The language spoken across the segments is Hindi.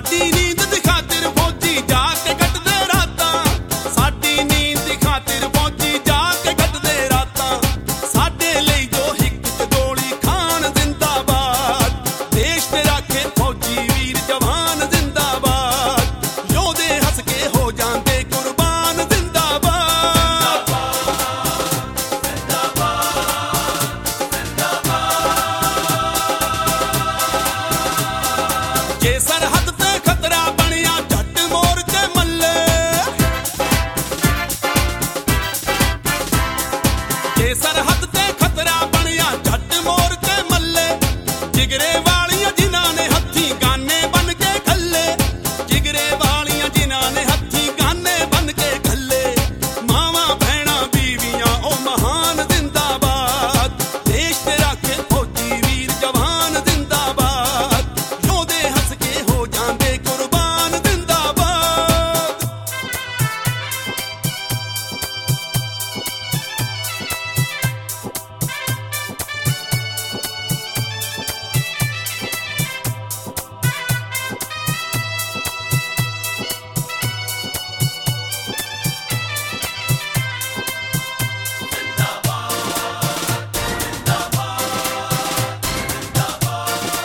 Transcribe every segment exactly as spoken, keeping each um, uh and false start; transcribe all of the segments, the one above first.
साडी नींद दी खातिर फौजी जाके कटदे रातां, साडी नींद दी खातिर फौजी जाके कटदे रातां, साडे लई जो हिक च गोली खान जिंदाबाद, देश ते राखे फौजी वीर जवान जिंदाबाद, योधे हस के हो जांदे कुर्बान जिंदाबाद, जे सरहद ते खतरा बनिया झट मोर्चे मल्ले, जे सरहद ते खतरा बनिया झट मोर्चे मल्ले, जिगरे वालियां जिन्हां ने हत्थी गाने बन के खल्ले, जिगरे वालियां जिन्हां ने हत्थी गाने बन के खल्ले, मावां भैणां बीवियां ओ महान जिंदाबाद, देश ते राखे फौजी वीर जवान जिंदाबाद, योधे हस के हो जांदे कुर्बान जिंदाबाद।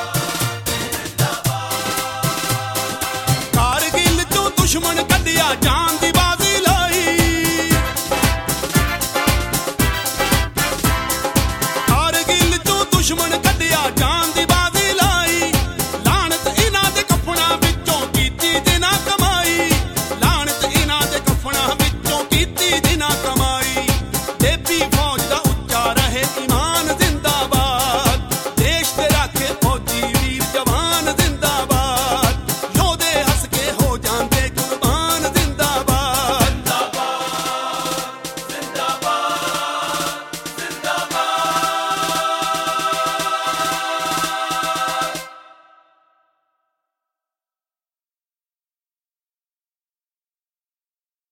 कारगिल चों दुश्मन कढिया